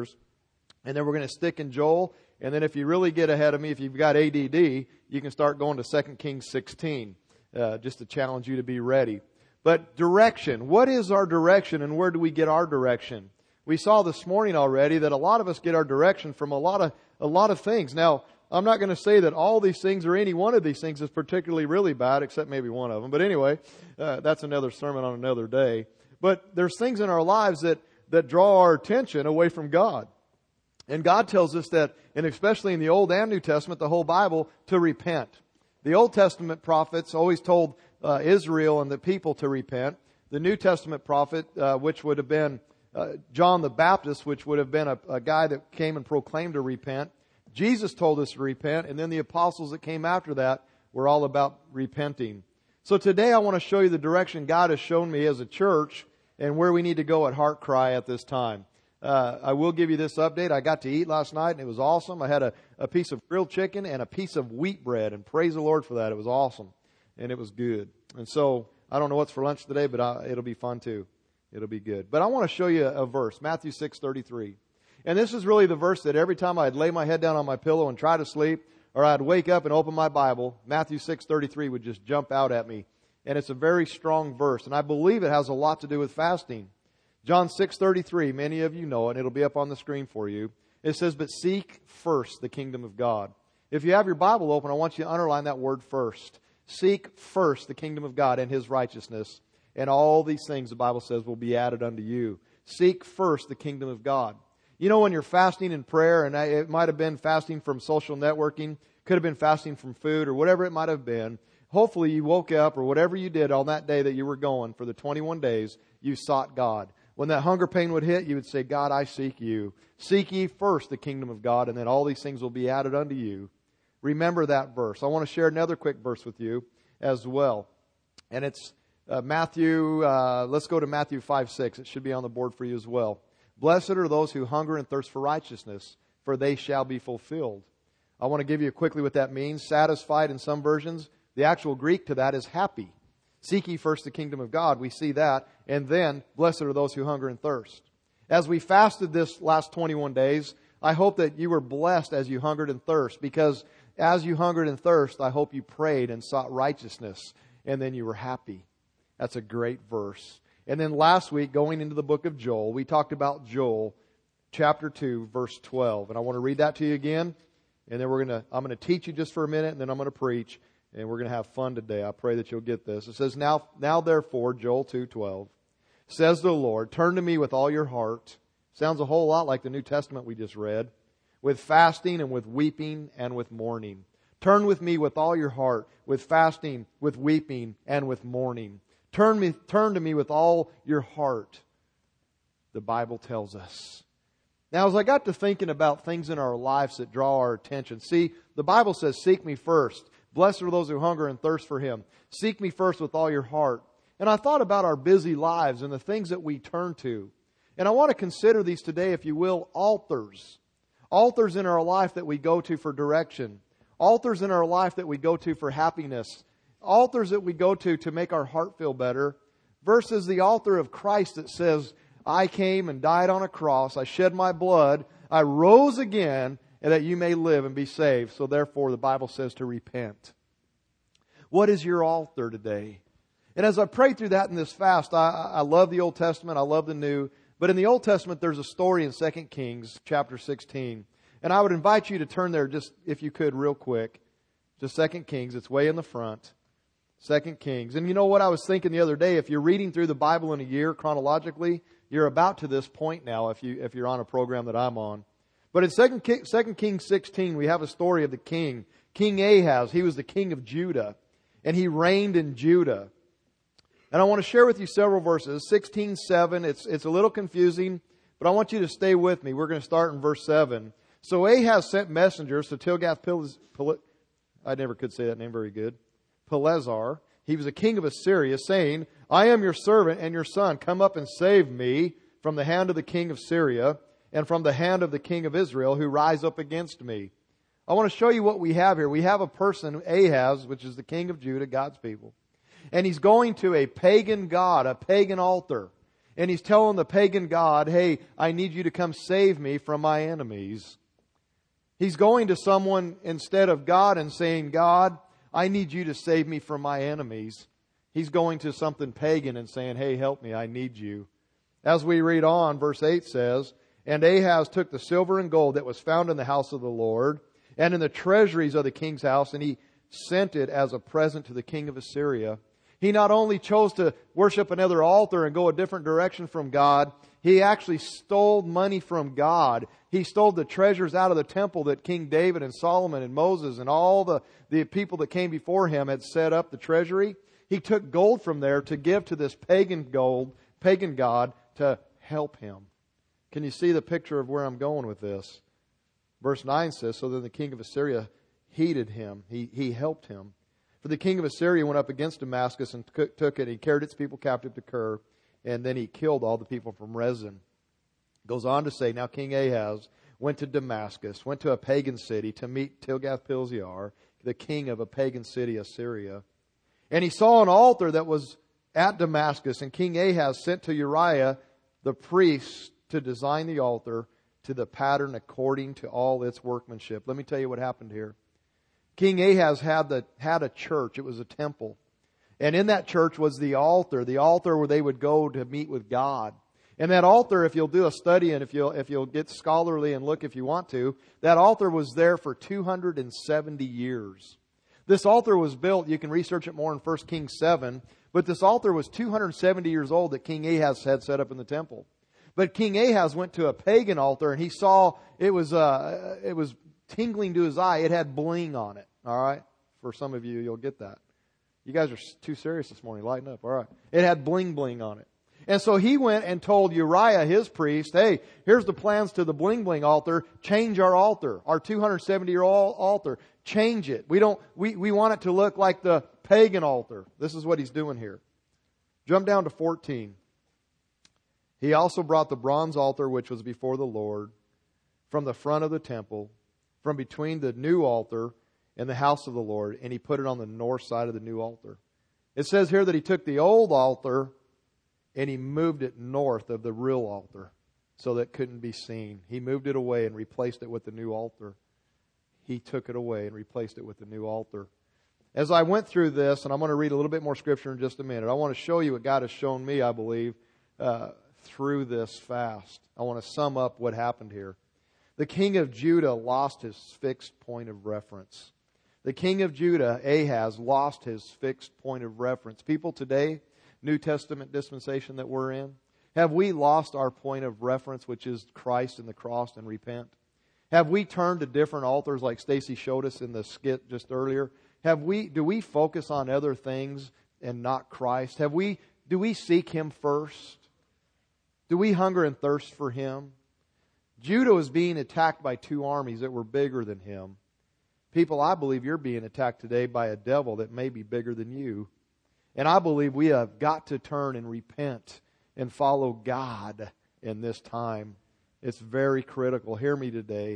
scriptures. And then we're going to stick in Joel. And then if you really get ahead of me, if you've got ADD, you can start going to 2 Kings 16, just to challenge you to be ready. But direction. What is our direction and where do we get our direction? We saw this morning already that a lot of us get our direction from a lot of things. Now, I'm not going to say that all these things or any one of these things is particularly really bad, except maybe one of them. But anyway, that's another sermon on another day. But there's things in our lives that draw our attention away from God. And God tells us that, and especially in the Old and New Testament, the whole Bible, to repent. The Old Testament prophets always told Israel and the people to repent. The New Testament prophet, which would have been John the Baptist, which would have been a guy that came and proclaimed to repent. Jesus told us to repent, and then the apostles that came after that were all about repenting. So today I want to show you the direction God has shown me as a church and where we need to go at Heart Cry at this time. I will give you this update. I got to eat last night and it was awesome. I had a piece of grilled chicken and a piece of wheat bread, and praise the Lord for that. It was awesome and it was good. And so I don't know what's for lunch today, but it'll be fun too. It'll be good. But I want to show you a verse, Matthew 6:33. And this is really the verse that every time I'd lay my head down on my pillow and try to sleep, or I'd wake up and open my Bible, Matthew 6:33 would just jump out at me. And it's a very strong verse. And I believe it has a lot to do with fasting. John 6:33, many of you know it, and it'll be up on the screen for you. It says, but seek first the kingdom of God. If you have your Bible open, I want you to underline that word first. Seek first the kingdom of God and His righteousness, and all these things, the Bible says, will be added unto you. Seek first the kingdom of God. You know, when you're fasting in prayer, and it might have been fasting from social networking, could have been fasting from food, or whatever it might have been, hopefully you woke up, or whatever you did on that day that you were going for the 21 days, you sought God. When that hunger pain would hit, you would say, God, I seek you. Seek ye first the kingdom of God, and then all these things will be added unto you. Remember that verse. I want to share another quick verse with you as well. And it's Matthew, let's go to Matthew 5:6. It should be on the board for you as well. Blessed are those who hunger and thirst for righteousness, for they shall be fulfilled. I want to give you quickly what that means. Satisfied in some versions. The actual Greek to that is happy. Seek ye first the kingdom of God. We see that. And then, blessed are those who hunger and thirst. As we fasted this last 21 days, I hope that you were blessed as you hungered and thirst. Because as you hungered and thirst, I hope you prayed and sought righteousness. And then you were happy. That's a great verse. And then last week, going into the book of Joel, we talked about Joel chapter 2, verse 12. And I want to read that to you again. And then I'm going to teach you just for a minute, and then I'm going to preach. And we're going to have fun today. I pray that you'll get this. It says, Now therefore, Joel 2:12, says the Lord, turn to me with all your heart. Sounds a whole lot like the New Testament we just read. With fasting and with weeping and with mourning. Turn with me with all your heart, with fasting, with weeping, and with mourning. Turn to me with all your heart, the Bible tells us. Now, as I got to thinking about things in our lives that draw our attention, see, the Bible says, seek me first. Blessed are those who hunger and thirst for Him. Seek me first with all your heart. And I thought about our busy lives and the things that we turn to. And I want to consider these today, if you will, altars. Altars in our life that we go to for direction. Altars in our life that we go to for happiness. Altars that we go to make our heart feel better. Versus the altar of Christ that says, I came and died on a cross. I shed my blood. I rose again, and that you may live and be saved. So therefore, the Bible says to repent. What is your altar today? And as I prayed through that in this fast, I love the Old Testament. I love the New. But in the Old Testament, there's a story in 2 Kings chapter 16. And I would invite you to turn there just, if you could, real quick. To 2 Kings. It's way in the front. 2 Kings. And you know what I was thinking the other day? If you're reading through the Bible in a year chronologically, you're about to this point now if you're on a program that I'm on. But in 2 Kings 16, we have a story of the king. King Ahaz, he was the king of Judah. And he reigned in Judah. And I want to share with you several verses. 16:7, it's a little confusing, but I want you to stay with me. We're going to start in verse 7. So Ahaz sent messengers to Tilgath-Pileser. I never could say that name very good. Pileser. He was a king of Assyria, saying, I am your servant and your son. Come up and save me from the hand of the king of Syria and from the hand of the king of Israel who rise up against me. I want to show you what we have here. We have a person, Ahaz, which is the king of Judah, God's people. And he's going to a pagan god, a pagan altar. And he's telling the pagan god, hey, I need you to come save me from my enemies. He's going to someone instead of God and saying, God, I need you to save me from my enemies. He's going to something pagan and saying, hey, help me, I need you. As we read on, verse 8 says, and Ahaz took the silver and gold that was found in the house of the Lord and in the treasuries of the king's house, and he sent it as a present to the king of Assyria. He not only chose to worship another altar and go a different direction from God, he actually stole money from God. He stole the treasures out of the temple that King David and Solomon and Moses and all the people that came before him had set up the treasury. He took gold from there to give to this pagan god to help him. Can you see the picture of where I'm going with this? Verse 9 says, so then the king of Assyria heeded him. He helped him. For the king of Assyria went up against Damascus and took it. He carried its people captive to Kir, and then he killed all the people from Rezin. Goes on to say, now King Ahaz went to Damascus, went to a pagan city to meet Tilgath-Pilzar, the king of a pagan city, Assyria. And he saw an altar that was at Damascus, and King Ahaz sent to Uriah the priest to design the altar to the pattern according to all its workmanship. Let me tell you what happened here. King Ahaz had a church. It was a temple. And in that church was the altar where they would go to meet with God. And that altar, if you'll do a study and if you'll get scholarly and look if you want to, that altar was there for 270 years. This altar was built, you can research it more in 1 Kings 7, but this altar was 270 years old that King Ahaz had set up in the temple. But King Ahaz went to a pagan altar and he saw it was tingling to his eye. It had bling on it. All right? For some of you, you'll get that. You guys are too serious this morning. Lighten up. All right. It had bling bling on it. And so he went and told Uriah, his priest, hey, here's the plans to the bling bling altar. Change our altar, our 270-year-old altar. Change it. We want it to look like the pagan altar. This is what he's doing here. Jump down to 14. He also brought the bronze altar which was before the Lord from the front of the temple, from between the new altar and the house of the Lord, and he put it on the north side of the new altar. It says here that he took the old altar and he moved it north of the real altar so that it couldn't be seen. He moved it away and replaced it with the new altar. He took it away and replaced it with the new altar. As I went through this, and I'm going to read a little bit more scripture in just a minute, I want to show you what God has shown me, I believe, through this fast. I want to sum up what happened here. The king of Judah lost his fixed point of reference. The king of Judah, Ahaz, lost his fixed point of reference. People today, New Testament dispensation that we're in, have we lost our point of reference, which is Christ and the cross, and repent? Have we turned to different altars like Stacy showed us in the skit just earlier? Do we focus on other things and not Christ? Do we seek Him first? Do we hunger and thirst for Him? Judah was being attacked by two armies that were bigger than him. People, I believe you're being attacked today by a devil that may be bigger than you. And I believe we have got to turn and repent and follow God in this time. It's very critical. Hear me today.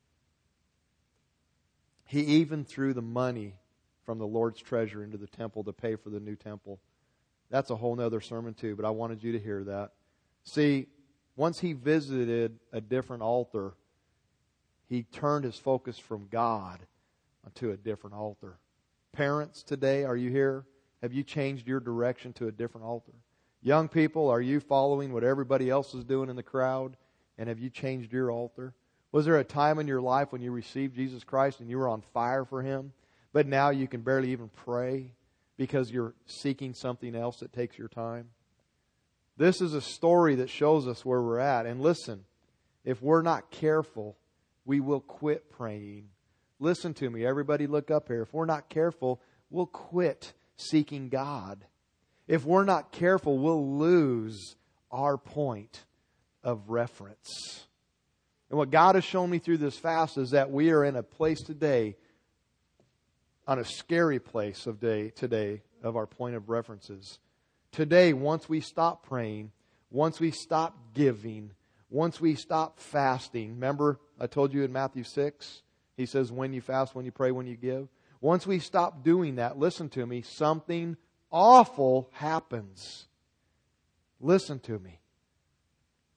He even threw the money from the Lord's treasure into the temple to pay for the new temple. That's a whole other sermon too, but I wanted you to hear that. See, once he visited a different altar, he turned his focus from God to a different altar. Parents today, are you here? Have you changed your direction to a different altar? Young people, are you following what everybody else is doing in the crowd? And have you changed your altar? Was there a time in your life when you received Jesus Christ and you were on fire for Him, but now you can barely even pray because you're seeking something else that takes your time? This is a story that shows us where we're at. And listen, if we're not careful, we will quit praying. Listen to me, everybody look up here. If we're not careful, we'll quit seeking God. If we're not careful, we'll lose our point of reference. And what God has shown me through this fast is that we are in a place today, on a scary place of today of our point of references. Today, once we stop praying, once we stop giving, once we stop fasting, remember I told you in Matthew 6, He says when you fast, when you pray, when you give. Once we stop doing that, listen to me, something awful happens. Listen to me.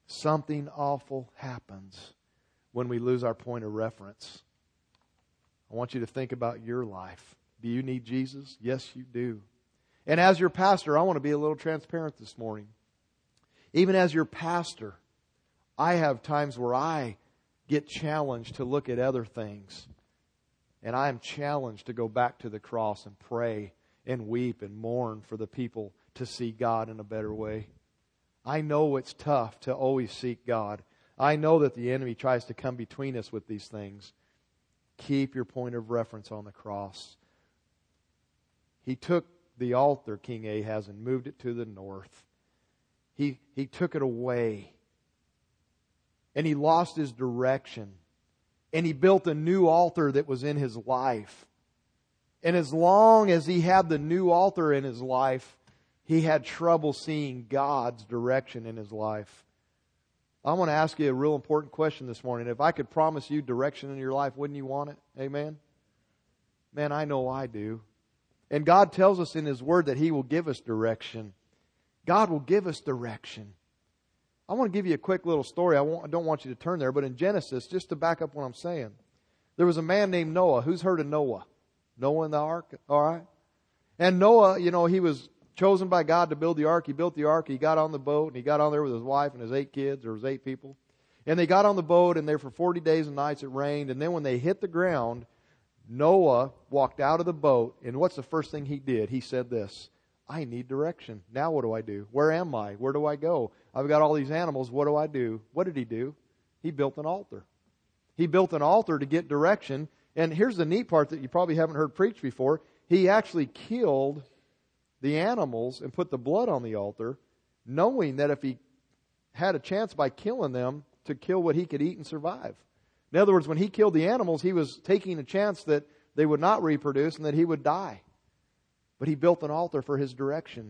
Something awful happens when we lose our point of reference. I want you to think about your life. Do you need Jesus? Yes, you do. And as your pastor, I want to be a little transparent this morning. Even as your pastor, I have times where I get challenged to look at other things. And I am challenged to go back to the cross and pray and weep and mourn for the people to see God in a better way. I know it's tough to always seek God. I know that the enemy tries to come between us with these things. Keep your point of reference on the cross. He took the altar, King Ahaz, and moved it to the north. He took it away. And he lost his direction. And he built a new altar that was in his life. And as long as he had the new altar in his life, he had trouble seeing God's direction in his life. I want to ask you a real important question this morning. If I could promise you direction in your life, wouldn't you want it? Amen? Man, I know I do. And God tells us in His Word that He will give us direction. God will give us direction. I want to give you a quick little story. I don't want you to turn there, but in Genesis, just to back up what I'm saying, there was a man named Noah. Who's heard of Noah? Noah in the ark? All right. And Noah, he was chosen by God to build the ark. He built the ark. He got on the boat, and he got on there with his wife and his 8 kids, or his 8 people. And they got on the boat, and there for 40 days and nights it rained. And then when they hit the ground, Noah walked out of the boat, and what's the first thing he did? He said this: I need direction. Now what do I do? Where am I? Where do I go? I've got all these animals. What do I do? What did he do? He built an altar. He built an altar to get direction. And here's the neat part that you probably haven't heard preached before. He actually killed the animals and put the blood on the altar, knowing that if he had a chance by killing them to kill what he could eat and survive. In other words, when he killed the animals, he was taking a chance that they would not reproduce and that he would die. But he built an altar for his direction.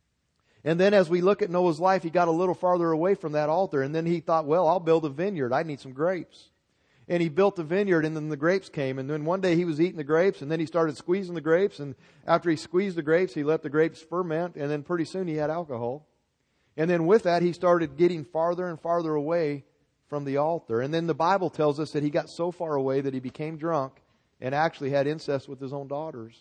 And then as we look at Noah's life, he got a little farther away from that altar. And then he thought, well, I'll build a vineyard. I need some grapes. And he built a vineyard, and then the grapes came. And then one day he was eating the grapes, and then he started squeezing the grapes. And after he squeezed the grapes, he let the grapes ferment. And then pretty soon he had alcohol. And then with that, he started getting farther and farther away from the altar. And then the Bible tells us that he got so far away that he became drunk and actually had incest with his own daughters.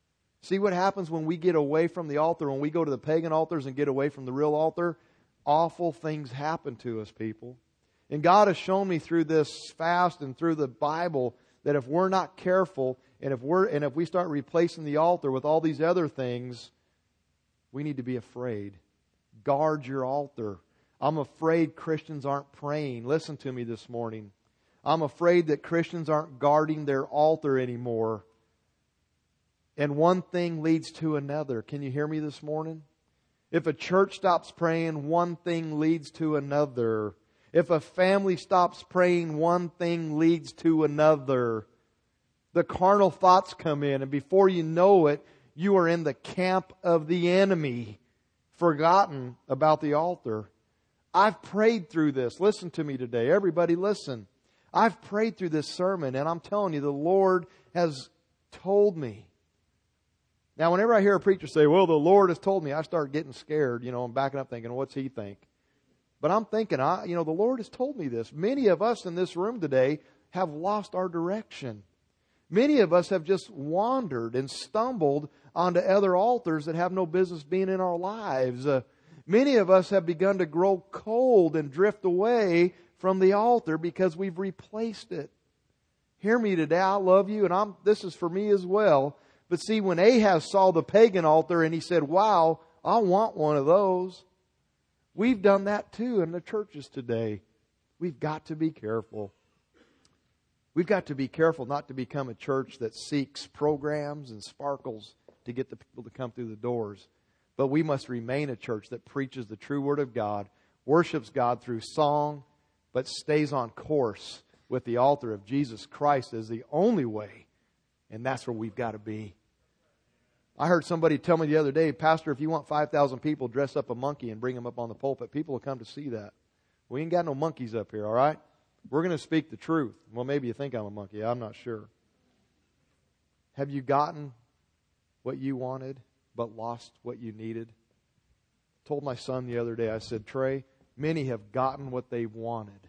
See what happens when we get away from the altar, when we go to the pagan altars and get away from the real altar? Awful things happen to us, people. And God has shown me through this fast and through the Bible that if we're not careful and if we start replacing the altar with all these other things, we need to be afraid. Guard your altar. I'm afraid Christians aren't praying. Listen to me this morning. I'm afraid that Christians aren't guarding their altar anymore. And one thing leads to another. Can you hear me this morning? If a church stops praying, one thing leads to another. If a family stops praying, one thing leads to another. The carnal thoughts come in, and before you know it, you are in the camp of the enemy, forgotten about the altar. I've prayed through this. Listen to me today. Everybody listen. I've prayed through this sermon, and I'm telling you, the Lord has told me. Now, whenever I hear a preacher say, well, the Lord has told me, I start getting scared, and backing up thinking, what's He think? But I'm thinking, the Lord has told me this. Many of us in this room today have lost our direction. Many of us have just wandered and stumbled onto other altars that have no business being in our lives. Many of us have begun to grow cold and drift away from the altar because we've replaced it. Hear me today. I love you, and this is for me as well. But see, when Ahaz saw the pagan altar and he said, wow, I want one of those. We've done that too in the churches today. We've got to be careful. We've got to be careful not to become a church that seeks programs and sparkles to get the people to come through the doors. But we must remain a church that preaches the true Word of God, worships God through song, but stays on course with the altar of Jesus Christ as the only way. And that's where we've got to be. I heard somebody tell me the other day, Pastor, if you want 5,000 people, dress up a monkey and bring them up on the pulpit. People will come to see that. We ain't got no monkeys up here, all right? We're going to speak the truth. Well, maybe you think I'm a monkey. I'm not sure. Have you gotten what you wanted but lost what you needed? I told my son the other day, I said, Trey, Many have gotten what they've wanted,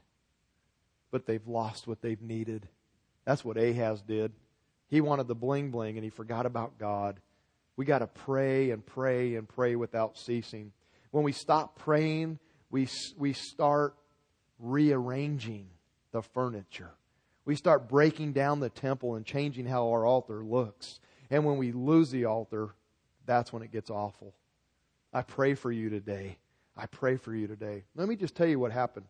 but they've lost what they've needed. That's what Ahaz did. He wanted the bling bling and he forgot about God. We got to pray and pray and pray without ceasing. When we stop praying, we start rearranging the furniture. We start breaking down the temple and changing how our altar looks. And when we lose the altar, that's when it gets awful. I pray for you today. I pray for you today. Let me just tell you what happened.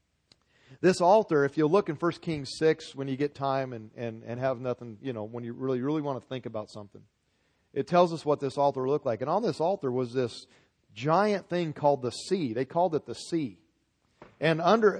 This altar, if you look in 1 Kings 6, when you get time and have nothing, when you really want to think about something, it tells us what this altar looked like. And on this altar was this giant thing called the sea. They called it the sea. And under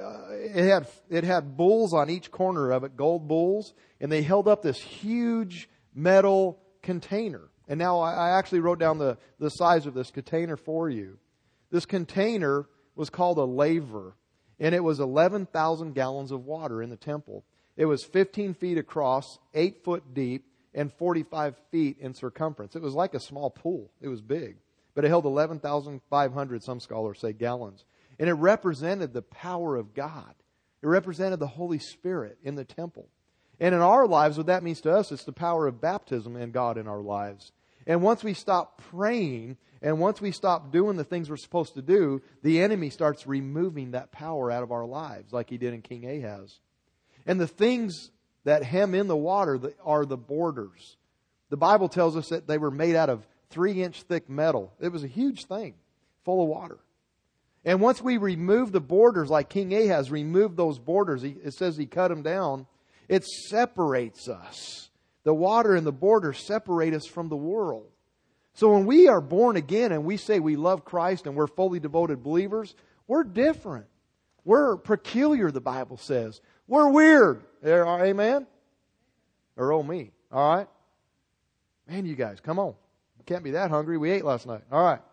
it had bulls on each corner of it, gold bulls, and they held up this huge metal container. And now I actually wrote down the size of this container for you. This container was called a laver, and it was 11,000 gallons of water in the temple. It was 15 feet across, 8 foot deep, and 45 feet in circumference. It was like a small pool. It was big. But it held 11,500, some scholars say, gallons. And it represented the power of God. It represented the Holy Spirit in the temple. And in our lives, what that means to us, it's the power of baptism and God in our lives. And once we stop praying, and once we stop doing the things we're supposed to do, the enemy starts removing that power out of our lives, like he did in King Ahaz. And the things that hem in the water are the borders. The Bible tells us that they were made out of 3-inch thick metal. It was a huge thing, full of water. And once we remove the borders, like King Ahaz removed those borders, it says he cut them down, it separates us. The water and the borders separate us from the world. So when we are born again and we say we love Christ and we're fully devoted believers, we're different. We're peculiar, the Bible says. We're weird. Amen? Or oh me. All right? Man, you guys, come on. You can't be that hungry. We ate last night. All right.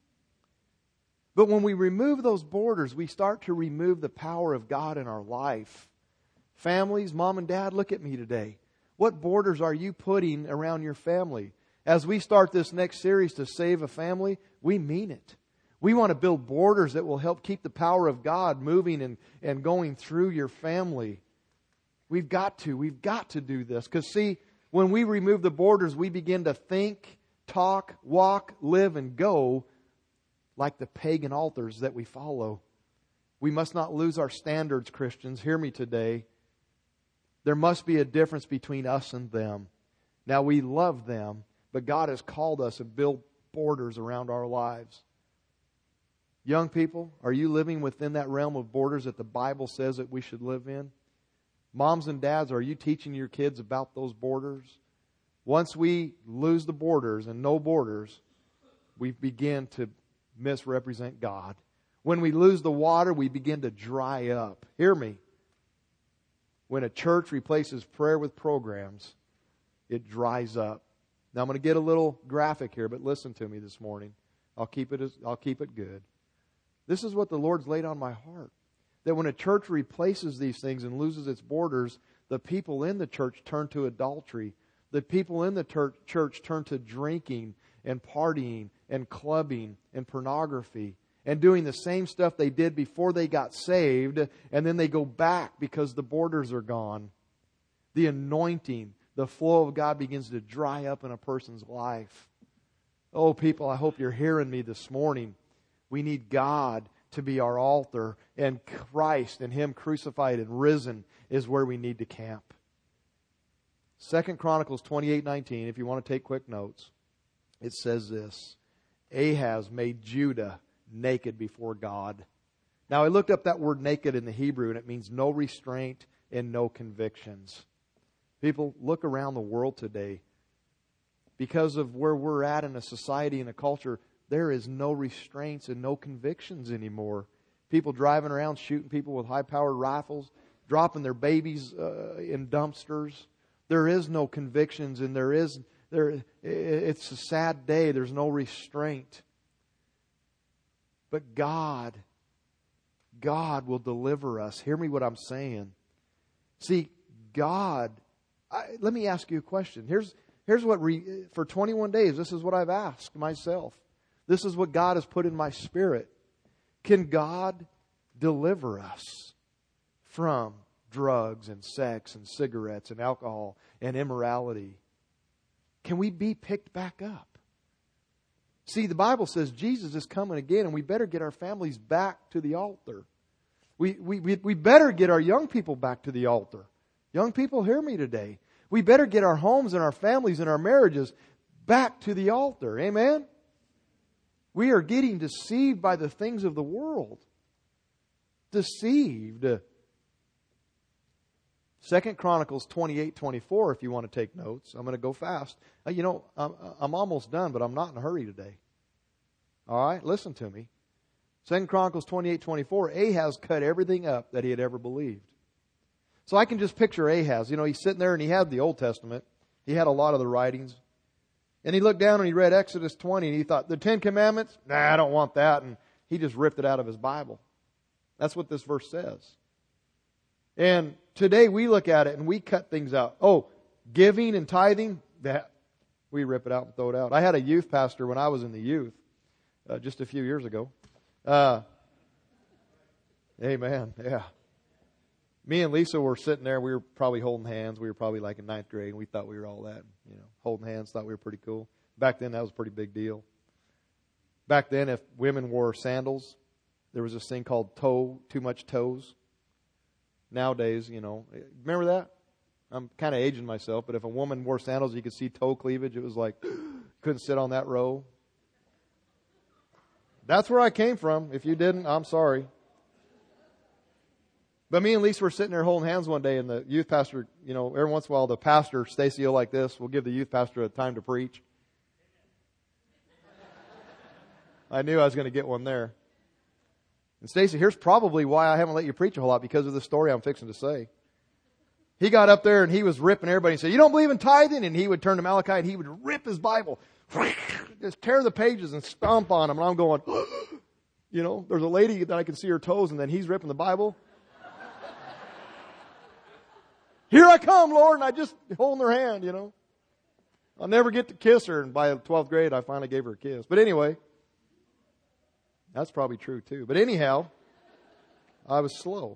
But when we remove those borders, we start to remove the power of God in our life. Families, mom and dad, look at me today. What borders are you putting around your family? As we start this next series to save a family, we mean it. We want to build borders that will help keep the power of God moving and going through your family. We've got to do this. Because see, when we remove the borders, we begin to think, talk, walk, live, and go like the pagan altars that we follow. We must not lose our standards, Christians. Hear me today. There must be a difference between us and them. Now, we love them, but God has called us to build borders around our lives. Young people, are you living within that realm of borders that the Bible says that we should live in? Moms and dads, are you teaching your kids about those borders? Once we lose the borders and no borders, we begin to misrepresent God. When we lose the water, we begin to dry up. Hear me. When a church replaces prayer with programs, it dries up. Now I'm going to get a little graphic here, but listen to me this morning. I'll keep it good. This is what the Lord's laid on my heart. That when a church replaces these things and loses its borders, the people in the church turn to adultery. The people in the church turn to drinking and partying and clubbing and pornography and doing the same stuff they did before they got saved, and then they go back because the borders are gone. The anointing, the flow of God begins to dry up in a person's life. Oh, people, I hope you're hearing me this morning. We need God to be our altar, and Christ and Him crucified and risen is where we need to camp. 2 Chronicles 28:19, if you want to take quick notes, it says this: Ahaz made Judah naked before God. Now, I looked up that word naked in the Hebrew, and it means no restraint and no convictions. People, look around the world today. Because of where we're at in a society and a culture, there is no restraints and no convictions anymore. People driving around shooting people with high-powered rifles, dropping their babies in dumpsters. There is no convictions, and it's a sad day. There's no restraint. But God will deliver us. Hear me what I'm saying. See, God, let me ask you a question. Here's what, for 21 days, this is what I've asked myself. This is what God has put in my spirit. Can God deliver us from drugs and sex and cigarettes and alcohol and immorality. Can we be picked back up? See, the Bible says Jesus is coming again, and we better get our families back to the altar. We better get our young people back to the altar. Young people, hear me today. We better get our homes and our families and our marriages back to the altar. Amen? We are getting deceived by the things of the world. Deceived. 2 Chronicles 28:24, if you want to take notes. I'm going to go fast. I'm almost done, but I'm not in a hurry today. All right, listen to me. 2 Chronicles 28:24, Ahaz cut everything up that he had ever believed. So I can just picture Ahaz. He's sitting there and he had the Old Testament. He had a lot of the writings. And he looked down and he read Exodus 20 and he thought, the 10 Commandments? Nah, I don't want that. And he just ripped it out of his Bible. That's what this verse says. And today we look at it and we cut things out. Oh, giving and tithing, that we rip it out and throw it out. I had a youth pastor when I was in the youth, just a few years ago. Amen. Yeah. Me and Lisa were sitting there. We were probably holding hands. We were probably like in 9th grade, and we thought we were all that. Holding hands, thought we were pretty cool. Back then, that was a pretty big deal. Back then, if women wore sandals, there was this thing called too much toes. Nowadays, remember that? I'm kind of aging myself, but if a woman wore sandals, you could see toe cleavage. It was like, couldn't sit on that row. That's where I came from. If you didn't, I'm sorry. But me and Lisa were sitting there holding hands one day, and the youth pastor, every once in a while, the pastor, Stacy like this, will give the youth pastor a time to preach. I knew I was going to get one there. And Stacy, here's probably why I haven't let you preach a whole lot, because of the story I'm fixing to say. He got up there and he was ripping everybody and said, you don't believe in tithing? And he would turn to Malachi and he would rip his Bible, just tear the pages and stomp on them. And I'm going, there's a lady that I can see her toes, and then he's ripping the Bible. Here I come, Lord, and I just holding her hand, I'll never get to kiss her. And by 12th grade, I finally gave her a kiss. But anyway, that's probably true too. But anyhow, I was slow.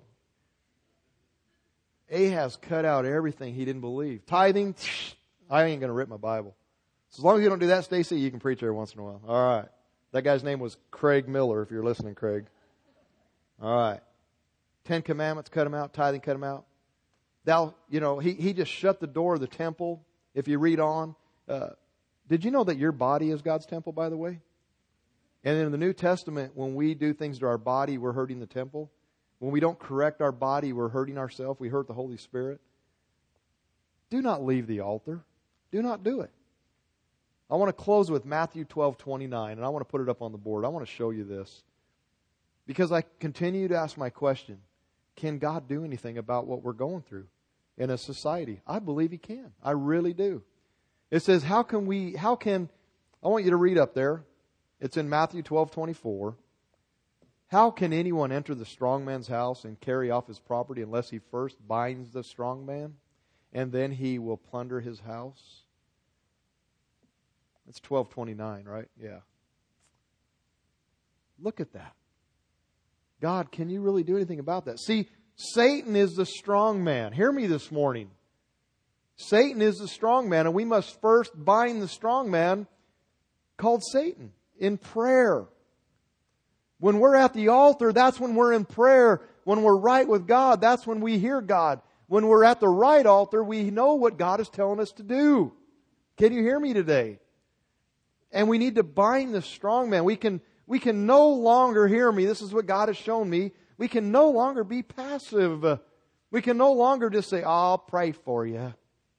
Ahaz cut out everything he didn't believe. Tithing, I ain't going to rip my Bible. So as long as you don't do that, Stacy, you can preach every once in a while. All right. That guy's name was Craig Miller, if you're listening, Craig. All right. 10 Commandments, cut them out. Tithing, cut them out. He just shut the door of the temple. If you read on, did you know that your body is God's temple, by the way? And in the New Testament, when we do things to our body, we're hurting the temple. When we don't correct our body, we're hurting ourselves. We hurt the Holy Spirit. Do not leave the altar. Do not do it. I want to close with Matthew 12:29, and I want to put it up on the board. I want to show you this, because I continue to ask my question, can God do anything about what we're going through in a society? I believe He can. I really do. It says, I want you to read up there. It's in Matthew 12:24. How can anyone enter the strong man's house and carry off his property unless he first binds the strong man, and then he will plunder his house? It's 12:29, right? Yeah. Look at that. God, can you really do anything about that? See, Satan is the strong man. Hear me this morning. Satan is the strong man, and we must first bind the strong man called Satan in prayer. When we're at the altar, that's when we're in prayer. When we're right with God, that's when we hear God. When we're at the right altar, we know what God is telling us to do. Can you hear me today? And we need to bind the strong man. We can no longer, hear me, this is what God has shown me, we can no longer be passive. We can no longer just say, I'll pray for you.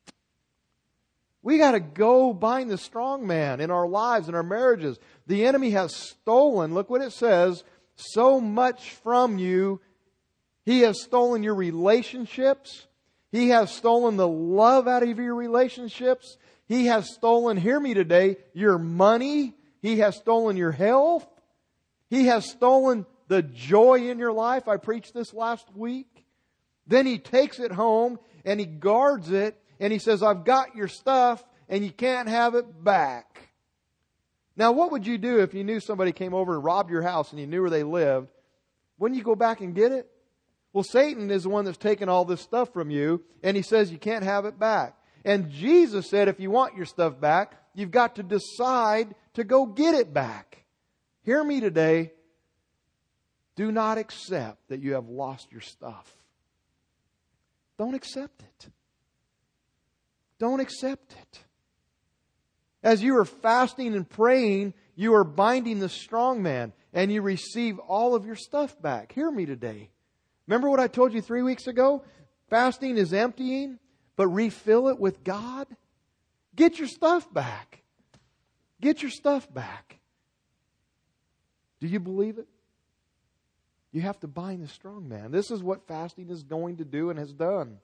We got to go bind the strong man in our lives, in our marriages. The enemy has stolen, look what it says, so much from you. He has stolen your relationships. He has stolen the love out of your relationships. He has stolen, hear me today, your money. He has stolen your health. He has stolen the joy in your life. I preached this last week. Then he takes it home and he guards it. And he says, I've got your stuff and you can't have it back. Now, what would you do if you knew somebody came over and robbed your house and you knew where they lived, Wouldn't you go back and get it? Well, Satan is the one that's taken all this stuff from you, and he says you can't have it back. And Jesus said if you want your stuff back, you've got to decide to go get it back. Hear me today. Do not accept that you have lost your stuff. Don't accept it. Don't accept it. As you are fasting and praying, you are binding the strong man, and you receive all of your stuff back. Hear me today. Remember what I told you 3 weeks ago? Fasting is emptying, but refill it with God. Get your stuff back. Get your stuff back. Do you believe it? You have to bind the strong man. This is what fasting is going to do and has done.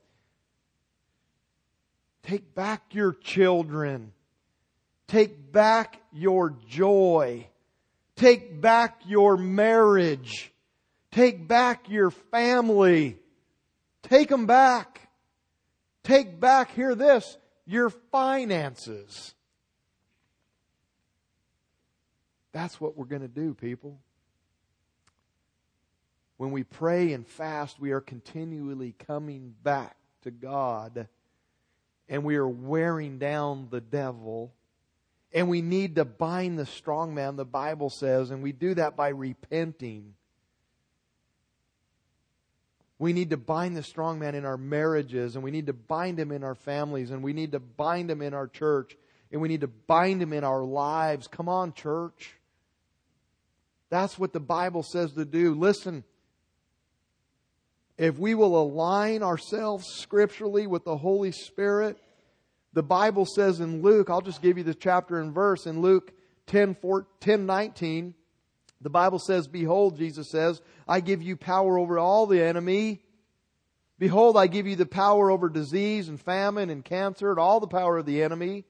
Take back your children. Take back your joy. Take back your marriage. Take back your family. Take them back. Take back, hear this, your finances. That's what we're going to do, people. When we pray and fast, we are continually coming back to God. And we are wearing down the devil. And we need to bind the strong man, the Bible says. And we do that by repenting. We need to bind the strong man in our marriages. And we need to bind him in our families. And we need to bind him in our church. And we need to bind him in our lives. Come on, church. That's what the Bible says to do. Listen. If we will align ourselves scripturally with the Holy Spirit, the Bible says in Luke, I'll just give you the chapter and verse, in Luke 10:19, the Bible says, behold, Jesus says, I give you power over all the enemy. Behold, I give you the power over disease and famine and cancer and all the power of the enemy.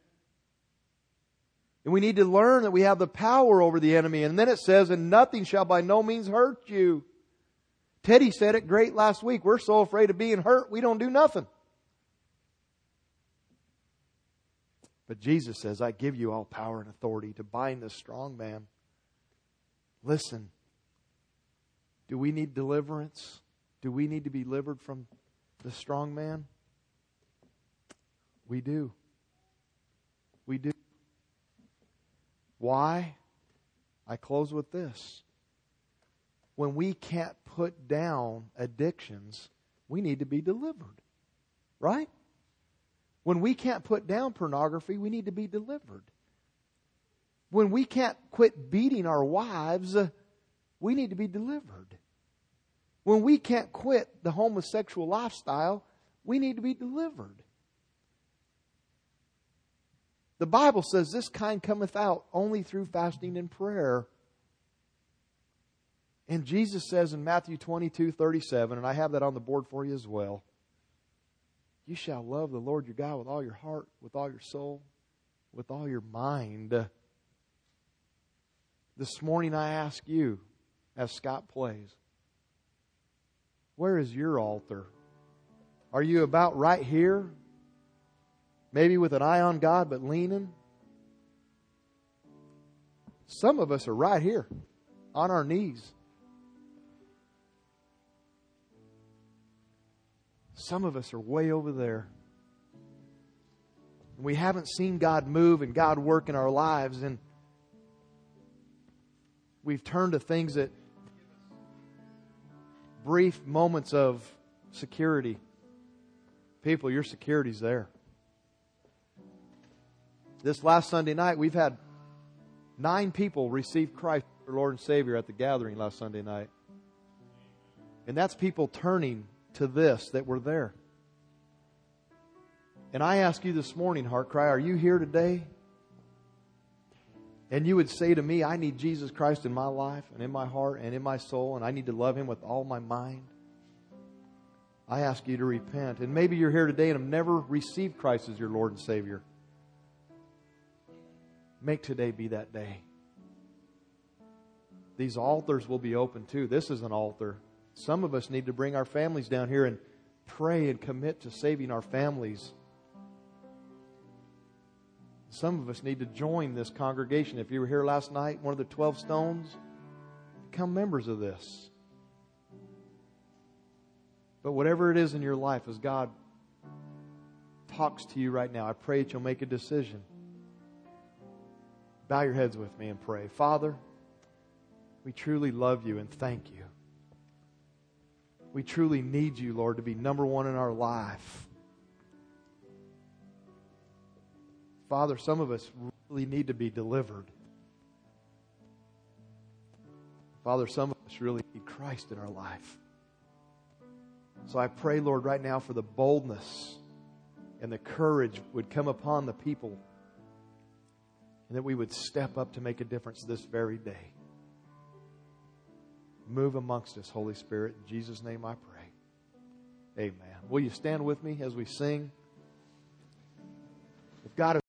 And we need to learn that we have the power over the enemy. And then it says, and nothing shall by no means hurt you. Teddy said it great last week. We're so afraid of being hurt, we don't do nothing. But Jesus says, I give you all power and authority to bind the strong man. Listen, do we need deliverance? Do we need to be delivered from the strong man? We do. We do. Why? I close with this. When we can't put down addictions, we need to be delivered. Right? When we can't put down pornography, we need to be delivered. When we can't quit beating our wives, we need to be delivered. When we can't quit the homosexual lifestyle, we need to be delivered. The Bible says this kind cometh out only through fasting and prayer. And Jesus says in Matthew 22:37, and I have that on the board for you as well, you shall love the Lord your God with all your heart, with all your soul, with all your mind. This morning I ask you, as Scott plays, where is your altar? Are you about right here? Maybe with an eye on God, but leaning? Some of us are right here, on our knees. Some of us are way over there. We haven't seen God move and God work in our lives, and we've turned to things that brief moments of security. People, your security's there. This last Sunday night, we've had 9 people receive Christ, their Lord and Savior, at the gathering last Sunday night. And that's people turning to this that were there. And I ask you this morning, Heart Cry, are you here today? And you would say to me, I need Jesus Christ in my life and in my heart and in my soul, and I need to love Him with all my mind. I ask you to repent. And maybe you're here today and have never received Christ as your Lord and Savior. Make today be that day. These altars will be open too. This is an altar. Some of us need to bring our families down here and pray and commit to saving our families. Some of us need to join this congregation. If you were here last night, one of the 12 stones, become members of this. But whatever it is in your life, as God talks to you right now, I pray that you'll make a decision. Bow your heads with me and pray. Father, we truly love you and thank you. We truly need you, Lord, to be number one in our life. Father, some of us really need to be delivered. Father, some of us really need Christ in our life. So I pray, Lord, right now for the boldness and the courage would come upon the people, and that we would step up to make a difference this very day. Move amongst us, Holy Spirit. In Jesus' name I pray. Amen. Will you stand with me as we sing? If God